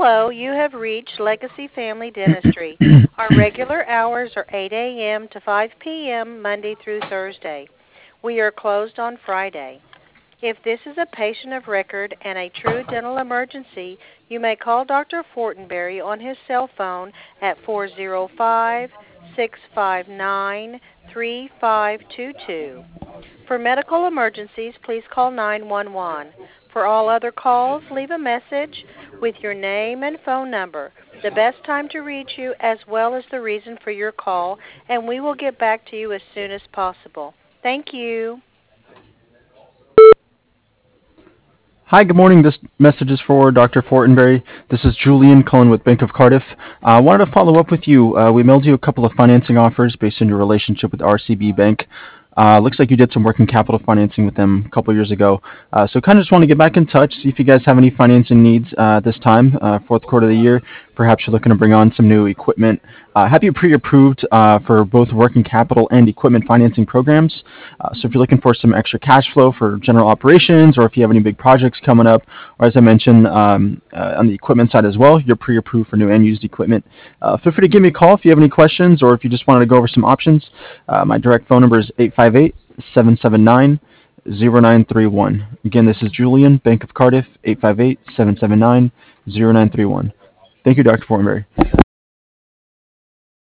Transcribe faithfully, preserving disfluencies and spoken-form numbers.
Hello, you have reached Legacy Family Dentistry. Our regular hours are eight a.m. to five p.m. Monday through Thursday. We are closed on Friday. If this is a patient of record and a true dental emergency, you may call Doctor Fortenberry on his cell phone at four zero five, six five nine, three five two two. For medical emergencies, please call nine one one. For all other calls, leave a message with your name and phone number, the best time to reach you, as well as the reason for your call, and we will get back to you as soon as possible. Thank you. Hi, good morning. This message is for Doctor Fortenberry. This is Julian calling with Bank of Cardiff. I uh, wanted to follow up with you. Uh, we mailed you a couple of financing offers based on your relationship with R C B Bank. Uh, looks like you did some working capital financing with them a couple of years ago. Uh, so kind of just want to get back in touch, see if you guys have any financing needs uh, this time, uh, fourth quarter of the year. Perhaps you're looking to bring on some new equipment. Uh, have you pre-approved uh, for both working capital and equipment financing programs? Uh, so if you're looking for some extra cash flow for general operations, or if you have any big projects coming up, or as I mentioned um, uh, on the equipment side as well, you're pre-approved for new and used equipment. Uh, feel free to give me a call if you have any questions, or if you just wanted to go over some options. Uh, my direct phone number is eight five eight, seven seven nine, zero nine three one. Again, this is Julian, Bank of Cardiff, eight five eight, seven seven nine, zero nine three one. Thank you, Doctor Fortenberry.